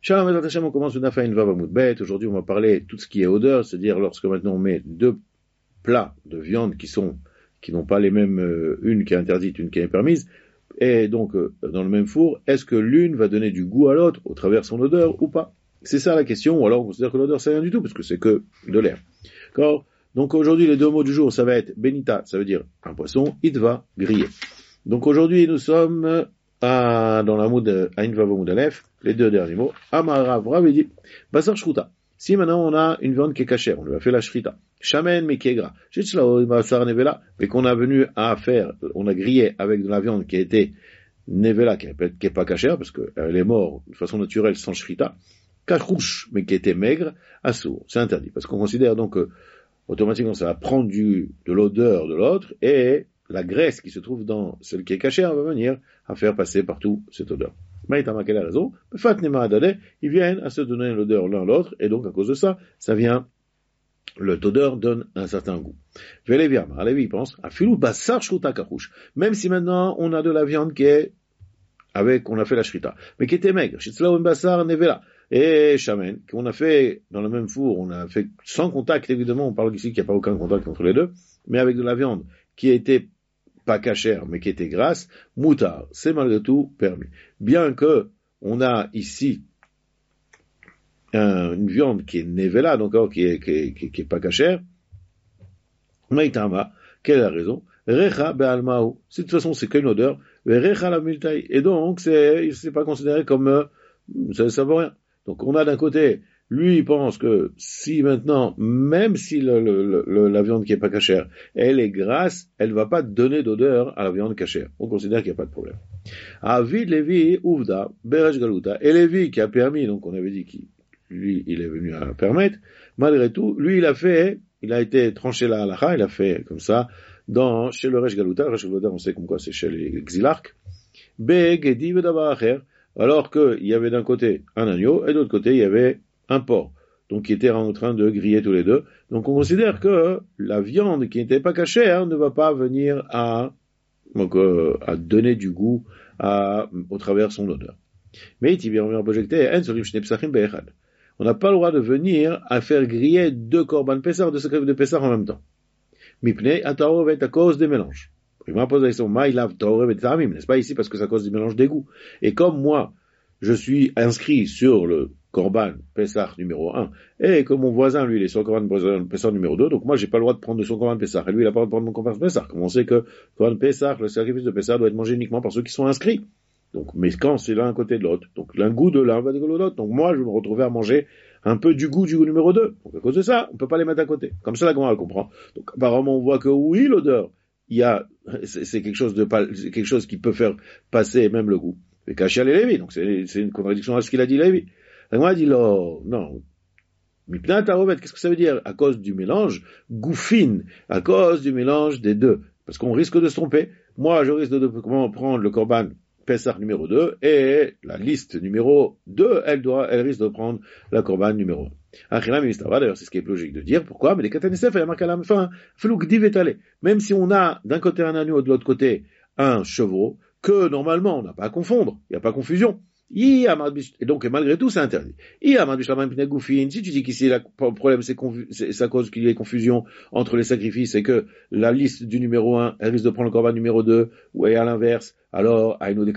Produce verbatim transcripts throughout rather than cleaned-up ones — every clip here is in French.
Shalom et Hashem, on commence une affaire, une vavamout bête. Aujourd'hui, on va parler de tout ce qui est odeur, c'est-à-dire lorsque maintenant on met deux plats de viande qui sont, qui n'ont pas les mêmes, euh, une qui est interdite, une qui est permise, et donc, euh, dans le même four, est-ce que l'une va donner du goût à l'autre au travers de son odeur ou pas? C'est ça la question, ou alors on considère que l'odeur c'est rien du tout, parce que c'est que de l'air. D'accord? Donc aujourd'hui, les deux mots du jour, ça va être benita, ça veut dire un poisson, itva, grillé. Donc aujourd'hui, nous sommes à, dans la moud Ain Vav Moud Aleph, les deux derniers mots. Amarav Rav dit, Basar Shruta. Si maintenant on a une viande qui est cachère, on lui a fait la shrita. Shamen mais qui est gras. Mais qu'on a venu à faire, on a grillé avec de la viande qui a été nevela, qui est pas cachère, parce qu'elle est morte de façon naturelle sans shrita. Kachrouche, mais qui était maigre, assour. C'est interdit. Parce qu'on considère donc que, automatiquement, ça va prendre du, de l'odeur de l'autre, et la graisse qui se trouve dans celle qui est cachère va venir à faire passer partout cette odeur. Maïtama, quelle est la raison? Fatnema Adade, ils viennent à se donner l'odeur l'un l'autre, et donc à cause de ça, ça vient, l'odeur donne un certain goût. Véléviam, Alevi, il pense, à filou basar shruta karouche. Même si maintenant on a de la viande qui est avec, on a fait la shrita, mais qui était maigre, shitzla ou basar nevela, et shamen, qu'on a fait dans le même four, on a fait sans contact, évidemment, on parle ici qu'il n'y a pas aucun contact entre les deux, mais avec de la viande qui était pas cachère, mais qui était grasse, moutard, c'est malgré tout permis. Bien que on a ici un, une viande qui est nevela, donc qui est, qui est, qui est, qui est pas cachère, maïtama, quelle est la raison? Recha be'almahu, de toute façon c'est qu'une odeur, recha la multaï, et donc c'est, c'est pas considéré comme, euh, ça, ça vaut rien. Donc on a d'un côté, lui il pense que si maintenant, même si le, le, le, la viande qui est pas cachère, elle est grasse, elle va pas donner d'odeur à la viande cachère. On considère qu'il n'y a pas de problème. Avid Lévi Ouvda, Beresh Galuta, et Lévi qui a permis, donc on avait dit qu'il, lui il est venu à permettre, malgré tout, lui il a fait, il a été tranché la halacha, il a fait comme ça, dans, chez le Resh Galuta, le Resh Galuta on sait comme quoi c'est chez les exilarques, Be Gedi Vedavacher, alors qu'il y avait d'un côté un agneau, et de l'autre côté il y avait un porc, donc qui était en train de griller tous les deux. Donc on considère que la viande qui n'était pas cachère ne va pas venir à, donc, euh, à donner du goût à, au travers de son odeur. Mais il vient objecter, on n'a pas le droit de venir à faire griller deux korban pessar, deux sacrifices de pessar en même temps. Mipnei ataro va être à cause des mélanges. Il m'a posé la question, n'est-ce pas ici parce que ça cause du mélange d'égout. Et comme moi, je suis inscrit sur le Korban Pessah numéro un, et que mon voisin, lui, il est sur le Korban Pessah numéro deux, donc moi, j'ai pas le droit de prendre de son Korban Pessah, et lui, il a pas le droit de prendre mon Korban Pessah. Comme on sait que Korban Pessah, le sacrifice de Pessah doit être mangé uniquement par ceux qui sont inscrits. Donc, mais quand c'est l'un à côté de l'autre, donc l'un goût de l'un va dégoûter de l'autre, donc moi, je vais me retrouver à manger un peu du goût du goût numéro deux. Donc, à cause de ça, on peut pas les mettre à côté. Comme ça, la grand elle comprend. Donc, apparemment, on voit que oui, l'odeur, il y a, c'est, c'est quelque chose de pas, c'est quelque chose qui peut faire passer même le goût. Et Kachia les Lévi, donc c'est, c'est une contradiction à ce qu'il a dit Lévi. Et moi, il dit, non, non. Mipnat Arovet, qu'est-ce que ça veut dire? À cause du mélange, goufine, à cause du mélange des deux. Parce qu'on risque de se tromper. Moi, je risque de, de prendre le Korban Pessah numéro deux, et la liste numéro deux, elle doit, elle risque de prendre la Korban numéro un. D'ailleurs, c'est ce qui est logique de dire. Pourquoi? Mais les Katanesef, il y a marqué à la fin, même si on a d'un côté un agneau, de l'autre côté un chevreau, que normalement on n'a pas à confondre, il n'y a pas confusion. Et donc, malgré tout, c'est interdit. Si tu dis qu'ici, le problème, c'est, confu- c'est, c'est à cause qu'il y ait confusion entre les sacrifices et que la liste du numéro un, elle risque de prendre le corban numéro deux, ou à l'inverse, alors,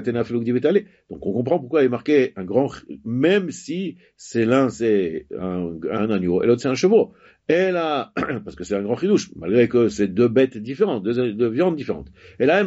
donc on comprend pourquoi il est marqué un grand, même si c'est l'un, c'est un, un agneau, et l'autre, c'est un chevreau. Et là, parce que c'est un grand chidouche, malgré que c'est deux bêtes différentes, deux, deux viandes différentes. Et là,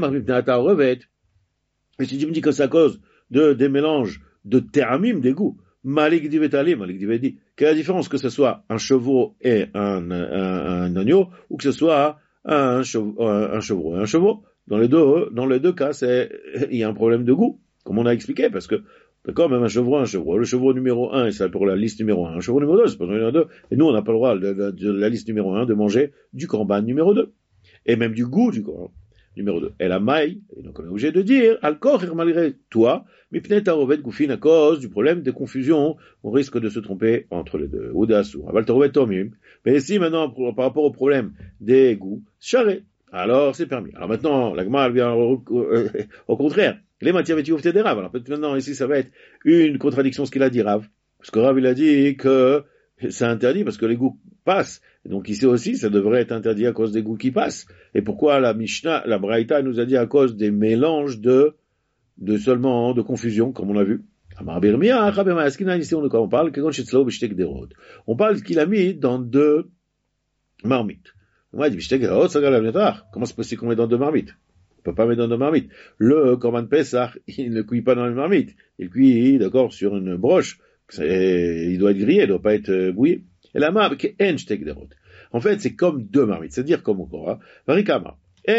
et si tu me dis que c'est à cause de, des mélanges de teramim, des goûts, Malik divetali, Malik divedi, quelle est la différence que ce soit un chevreau et un, un, un agneau, ou que ce soit un, chevreau, un, un chevreau et un chevreau? Dans les deux, dans les deux cas, c'est, il y a un problème de goût, comme on a expliqué, parce que, d'accord, même un chevreau, un chevreau. Le chevreau numéro un, c'est pour la liste numéro un. Un chevreau numéro deux, c'est pour la numéro deux. Et nous, on n'a pas le droit, de, de, de la liste numéro un, de manger du korban numéro deux. Et même du goût du korban numéro deux. Et la maille, et donc on est obligé de dire, al-kor, malgré toi, mais peut-être à Rovet Goufine, à cause du problème de confusion, on risque de se tromper entre les deux. Oudassou, aval Rovet Tomim. Mais si maintenant, pour, par rapport au problème des goûts, charré, alors c'est permis. Alors maintenant, la Gemara vient au, euh, au contraire. Les matières vétiouftes des Rav. Alors peut-être maintenant, ici, ça va être une contradiction, ce qu'il a dit Rav. Parce que Rav, il a dit que c'est interdit parce que les goûts passent. Et donc ici aussi, ça devrait être interdit à cause des goûts qui passent. Et pourquoi la Mishnah, la Braïta nous a dit à cause des mélanges de, de seulement, de confusion, comme on a vu. Ici, on, on parle, on parle qu'il a mis dans deux marmites. Comment c'est possible qu'on met dans deux marmites? On peut pas mettre dans deux marmites. Le Korban Pessah, il ne cuit pas dans une marmite. Il cuit, d'accord, sur une broche. Il doit être grillé, il doit pas être bouillé. Et la marque, en fait, c'est comme deux marmites. C'est-à-dire comme au Korah. C'est-à-dire,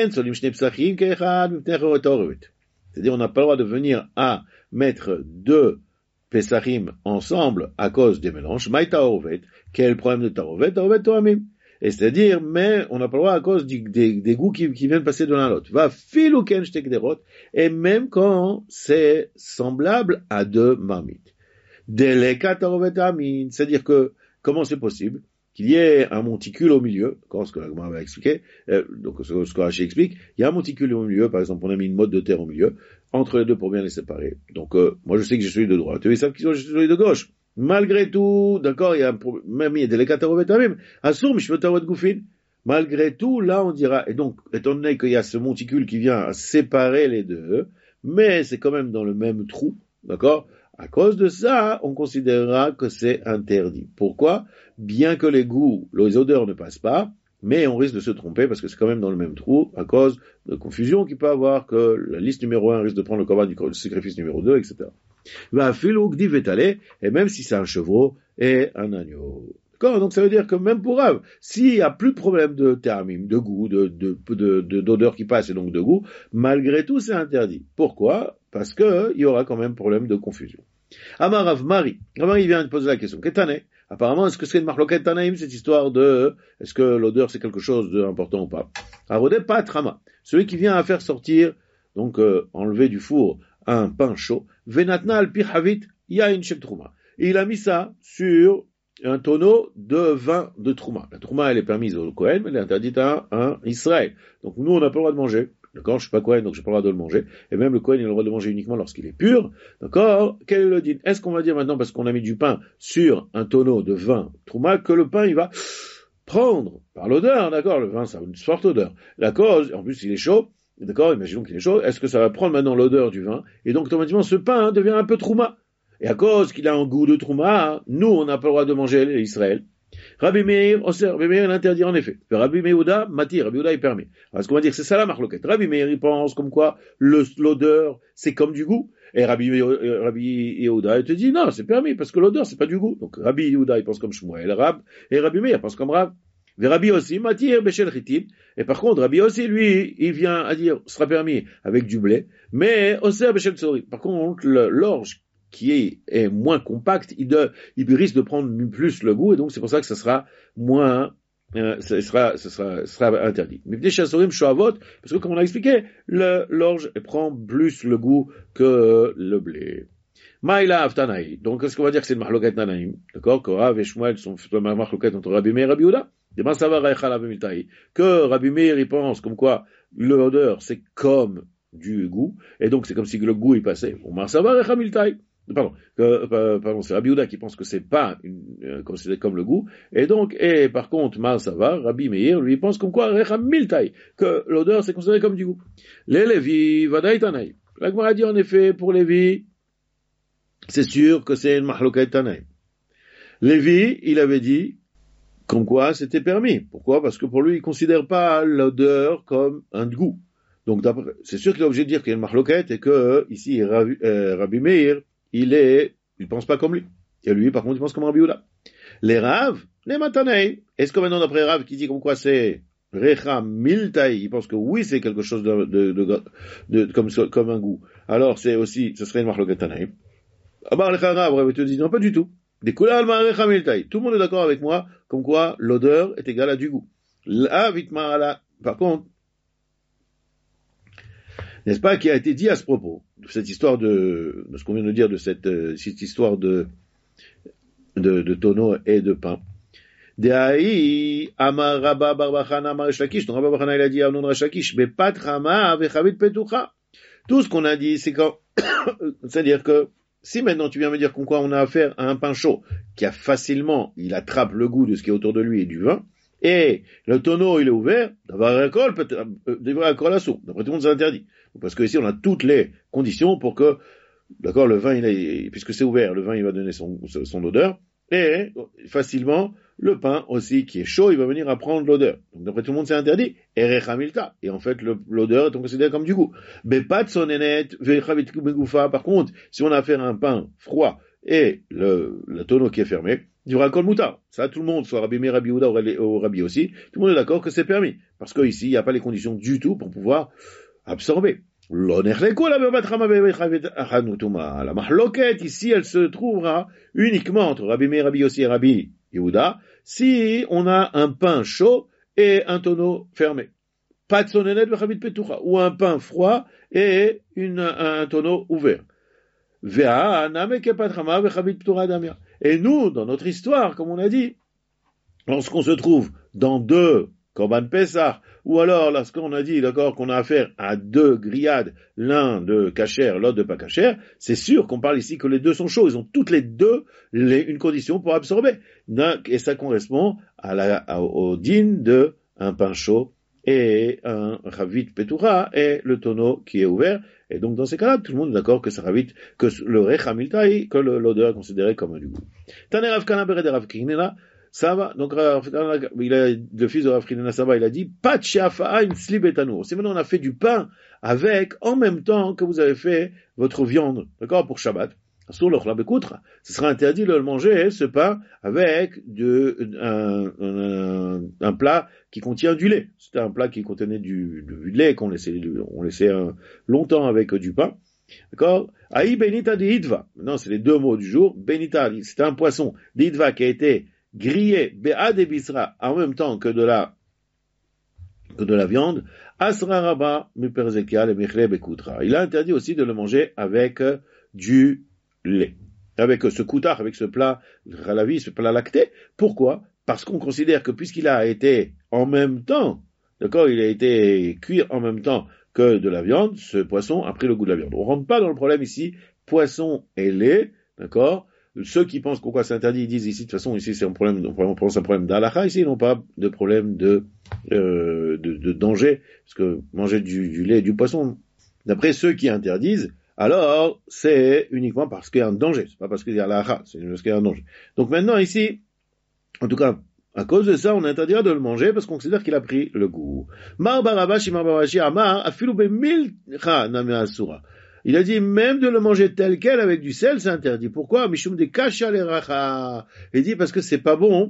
on n'a pas le droit de venir à mettre deux Pesachim ensemble à cause des mélanges. Maï Tarovet. Quel est le problème de Tarovet? Tarovet Toamim. Et c'est-à-dire, mais on n'a pas le droit à cause du, des, des goûts qui, qui viennent passer de l'un à l'autre. Va filouken shtekderot. Et même quand c'est semblable à deux marmites. Deleka Tarovet Amin. C'est-à-dire que, comment c'est possible qu'il y ait un monticule au milieu, quand ce que l'Agma va expliquer, euh, donc ce, ce que Rashi explique, il y a un monticule au milieu, par exemple, on a mis une motte de terre au milieu, entre les deux pour bien les séparer. Donc, euh, moi je sais que je suis de droite, eux ils savent qu'ils sont je suis de gauche. Malgré tout, d'accord, il y a un problème, même il y a des lekatarovetamim, assour mishvotarot goufin. Malgré tout, là on dira, et donc, étant donné qu'il y a ce monticule qui vient séparer les deux, mais c'est quand même dans le même trou, d'accord? À cause de ça, on considérera que c'est interdit. Pourquoi? Bien que les goûts, les odeurs ne passent pas, mais on risque de se tromper parce que c'est quand même dans le même trou à cause de confusion qu'il peut avoir, que la liste numéro un risque de prendre le corban du sacrifice numéro deux, et cetera. Va filouk divetale, et même si c'est un chevreau et un agneau. D'accord? Donc ça veut dire que même pour Rav, s'il y a plus de problème de termim, de goût, de, de, de, de, d'odeur qui passe et donc de goût, malgré tout c'est interdit. Pourquoi? Parce que il y aura quand même problème de confusion. Amar Rav Mari. Rav Mari vient de poser la question. Ketane. Apparemment, est-ce que c'est une marloquette Tanaïm, cette histoire de, est-ce que l'odeur c'est quelque chose d'important ou pas? Arodé Patrama. Celui qui vient à faire sortir, donc, euh, enlever du four un pain chaud. Venatna al pihavit yain shel trouma. Et il a mis ça sur un tonneau de vin de trouma. La trouma, elle est permise au Kohen, mais elle est interdite à un Israël. Donc, nous, on n'a pas le droit de manger. D'accord? Je suis pas Kohen, donc j'ai pas le droit de le manger. Et même le Kohen, il a le droit de manger uniquement lorsqu'il est pur. D'accord? Quel est le din? Est-ce qu'on va dire maintenant, parce qu'on a mis du pain sur un tonneau de vin trouma, que le pain, il va prendre par l'odeur, d'accord? Le vin, ça a une forte odeur. La cause, en plus, il est chaud. D'accord? Imaginons qu'il est chaud. Est-ce que ça va prendre maintenant l'odeur du vin? Et donc, automatiquement, ce pain devient un peu trouma. Et à cause qu'il a un goût de trouma, nous, on n'a pas le droit de manger l'Israël. Rabbi Meir, Rabbi Meir l'interdit en effet. Rabbi Yehuda, Mati, Rabbi Yehuda, il permet. Alors, ce qu'on va dire, c'est ça la marloquette. Rabbi Meir, il pense comme quoi le, l'odeur, c'est comme du goût. Et Rabbi, Rabbi Yehuda, il te dit, non, c'est permis, parce que l'odeur, c'est pas du goût. Donc, Rabbi Yehuda, il pense comme Shmuel, Rab, et Rabbi Meir, il pense comme Rab. Et Rabbi aussi, Mati, Beshel Chitim. Et par contre, Rabbi aussi, lui, il vient à dire, ce sera permis avec du blé, mais Oser Beshel Tsori. Par contre, l'orge, qui est, est moins compact, il, de, il risque de prendre plus le goût, et donc c'est pour ça que ça sera moins, euh, ça sera, ça sera, ça sera interdit. Mais des chassorim shoavot, parce que comme on a expliqué, le, l'orge prend plus le goût que le blé. Maïla Aftanaï. Donc, est-ce qu'on va dire que c'est une mahloket Tanaïm? D'accord? Que Rav et Shmuel sont la mahloket entre Rabbi Meir et Rabbi Yehuda? Que Rabbi Meir, il pense comme quoi l'odeur, c'est comme du goût, et donc c'est comme si le goût, il passait. Pardon, que, pardon, c'est Rabbi Yehuda qui pense que c'est pas une, euh, considéré comme le goût, et donc, et par contre, Mar Savar, Rabbi Meir, lui, pense comme quoi, que l'odeur, c'est considéré comme du goût. Les Lévi, Vadaï Tanaï. La Gemara dit en effet, pour Lévi, c'est sûr que c'est une mahloket Tanaï. Lévi, il avait dit, comme quoi c'était permis. Pourquoi? Parce que pour lui, il considère pas l'odeur comme un goût. Donc, c'est sûr qu'il est obligé de dire qu'il y a une mahloket, et que, ici, Rabbi, euh, Rabbi Meir, il est, il pense pas comme lui. Et lui, par contre, il pense comme Rabbi Yehuda. Les Rav, les Matanei. Est-ce que maintenant, d'après Rav, qui dit comme quoi c'est Recha Miltaï, il pense que oui, c'est quelque chose de, de, de, de, de comme, comme un goût. Alors, c'est aussi, ce serait une Mahloket Tanaïm. Abar Lecha Rav, Rav te dit, non, pas du tout. Des Kulal Recha Miltaï. Tout le monde est d'accord avec moi, comme quoi l'odeur est égale à du goût. La Vitmara, par contre, n'est-ce pas, qui a été dit à ce propos, de cette histoire de, de ce qu'on vient de dire, de cette, euh, cette histoire de, de, de tonneau et de pain. Dehaï, Amar Rabba Barbachana Amar Shakish, donc Rabba Barbachana il a dit à Anon Rashakish, mais Pat Rama Avechavit Petucha. Tout ce qu'on a dit, c'est quand, c'est-à-dire que si maintenant tu viens me dire qu'on quoi on a affaire à un pain chaud, qui a facilement, il attrape le goût de ce qui est autour de lui et du vin, et le tonneau il est ouvert, d'après l'école, devrait accord la source. D'après tout le monde c'est interdit. Parce que ici on a toutes les conditions pour que, d'accord, le vin il est, puisque c'est ouvert, le vin il va donner son, son odeur, et facilement, le pain aussi qui est chaud, il va venir à prendre l'odeur. Donc d'après tout le monde c'est interdit. Erechamilta. Et en fait le, l'odeur est considérée comme du goût. Bepat sonenet vechavit megufa. Par contre, si on a affaire à un pain froid et le, le tonneau qui est fermé, du rakol mutar. Ça, tout le monde, soit Rabbi Meir, Rabbi Yehuda ou Rabbi aussi, tout le monde est d'accord que c'est permis. Parce qu'ici, il n'y a pas les conditions du tout pour pouvoir absorber. La mahloket, ici, elle se trouvera uniquement entre Rabbi Meir, Rabbi Yossi et Rabbi Yehuda, si on a un pain chaud et un tonneau fermé. Pas de sonenet vechavit petucha, ou un pain froid et une, un, un tonneau ouvert. Et nous, dans notre histoire, comme on a dit, lorsqu'on se trouve dans deux Korban Pessah, ou alors lorsqu'on a dit, d'accord, qu'on a affaire à deux grillades, l'un de kasher, l'autre de pas kasher, c'est sûr qu'on parle ici que les deux sont chauds, ils ont toutes les deux les, une condition pour absorber. Et ça correspond à la, à, au din de un pain chaud et un ravit petura et le tonneau qui est ouvert. Et donc dans ces cas-là, tout le monde est d'accord que ça ravit, que le rechamiltai, que le, l'odeur est considérée comme du goût. Tane Rav Kana bered Rav Kinena, ça va, donc il a, le fils de Rav Kinena Saba, il a dit, Pat she'afa'a im slib et tanour. Si maintenant on a fait du pain avec, en même temps que vous avez fait votre viande, d'accord, pour Shabbat, ce sera interdit de le manger, ce pain, avec de, un, un, un plat qui contient du lait. C'était un plat qui contenait du, du lait qu'on laissait, on laissait un, longtemps avec du pain. D'accord? Aïe benita de hitva. Maintenant, c'est les deux mots du jour. Benita, c'est un poisson d'hitva qui a été grillé, be'ad et bisra, en même temps que de la, que de la viande. Asra rabba, miperzekial et michle bekoutra. Il a interdit aussi de le manger avec du lait. Avec ce koutard, avec ce plat, la vie, ce plat lacté. Pourquoi? Parce qu'on considère que puisqu'il a été en même temps, d'accord, il a été cuit en même temps que de la viande, ce poisson a pris le goût de la viande. On rentre pas dans le problème ici, poisson et lait, d'accord? Ceux qui pensent pourquoi c'est interdit, ils disent ici, de toute façon, ici c'est un problème, on pense un problème d'halakha, ici ils n'ont pas de problème de, euh, de, de danger, parce que manger du, du lait et du poisson, d'après ceux qui interdisent, alors c'est uniquement parce qu'il y a un danger, c'est pas parce qu'il y a l'halakha, c'est parce qu'il y a un danger. Donc maintenant ici, en tout cas, à cause de ça, on interdira de le manger parce qu'on considère qu'il a pris le goût. Mar barabashi, mar barabashi, amar, afilu be milcha name asura. Il a dit même de le manger tel quel avec du sel, c'est interdit. Pourquoi? Mishum de kasha leracha. Il dit parce que c'est pas bon.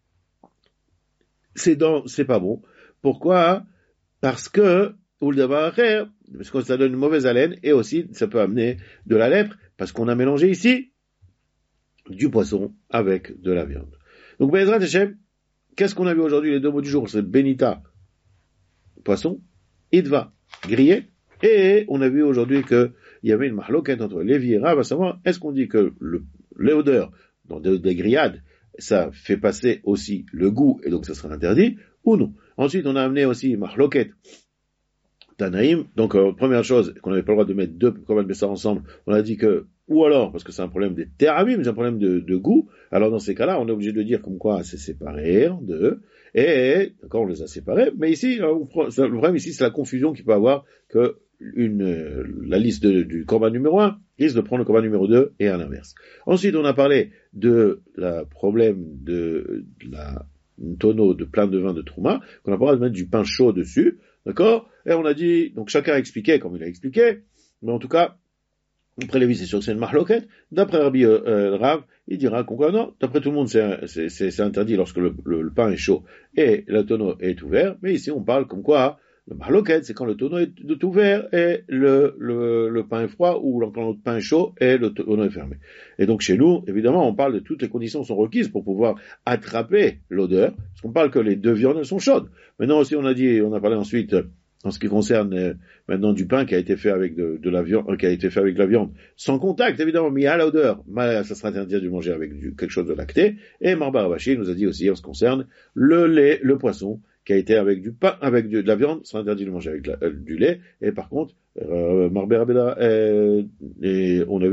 C'est dans, c'est pas bon. Pourquoi? Parce que, ou le davar, parce que ça donne une mauvaise haleine et aussi ça peut amener de la lèpre parce qu'on a mélangé ici du poisson avec de la viande. Donc, Bezrat Hashem, qu'est-ce qu'on a vu aujourd'hui? Les deux mots du jour, c'est Benita, poisson, Idva, grillé, et on a vu aujourd'hui qu'il y avait une mahloket entre Lévi et Rav, à savoir, est-ce qu'on dit que le, l'odeur dans des, des grillades, ça fait passer aussi le goût, et donc ça sera interdit, ou non? Ensuite, on a amené aussi mahloket Tanaïm, donc euh, première chose, qu'on n'avait pas le droit de mettre deux Korban Bessar ensemble, on a dit que, ou alors, parce que c'est un problème des teramim, c'est un problème de, de goût, alors dans ces cas-là, on est obligé de dire comme quoi c'est séparé en deux, et, d'accord, on les a séparés, mais ici, on prend, le problème ici, c'est la confusion qu'il peut avoir que une, euh, la liste de, du Korban numéro un risque de prendre le Korban numéro deux et à l'inverse. Ensuite, on a parlé de la problème de, de la tonneau de plein de vin de Trouma, qu'on a pas le droit de mettre du pain chaud dessus, d'accord? Et on a dit, donc chacun a expliqué comme il a expliqué, mais en tout cas, d'après Lévi, c'est sûr que c'est une mahloket. D'après Rabbi euh, Rav, il dira qu'on quoi non. D'après tout le monde, c'est, c'est, c'est, c'est interdit lorsque le, le, le pain est chaud et le tonneau est ouvert. Mais ici, on parle comme quoi le mahloket, c'est quand le tonneau est ouvert et le, le, le pain est froid, ou quand le pain est chaud et le tonneau est fermé. Et donc chez nous, évidemment, on parle de toutes les conditions sont requises pour pouvoir attraper l'odeur, parce qu'on parle que les deux viandes, elles sont chaudes. Maintenant aussi, on a dit, on a parlé ensuite, en ce qui concerne euh, maintenant du pain qui a été fait avec de, de la viande, euh, qui a été fait avec de la viande, sans contact évidemment, mais à l'odeur, bah, ça sera interdit de manger avec du, quelque chose de lacté. Et Marbar Abashi nous a dit aussi en ce qui concerne le lait, le poisson qui a été avec du pain, avec de, de la viande, sera interdit de manger avec la, euh, du lait. Et par contre, euh, Marbar Abeda, euh, et on a vu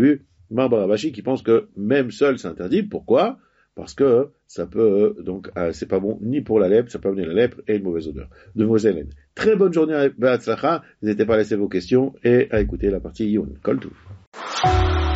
Marbarabashi qui pense que même seul c'est interdit. Pourquoi? Parce que ça peut, donc, euh, c'est pas bon ni pour la lèpre, ça peut amener la lèpre et une mauvaise odeur, de mauvaise haleine. Très bonne journée à Be'atzlacha. N'hésitez pas à laisser vos questions et à écouter la partie Yun. Kol Tuv.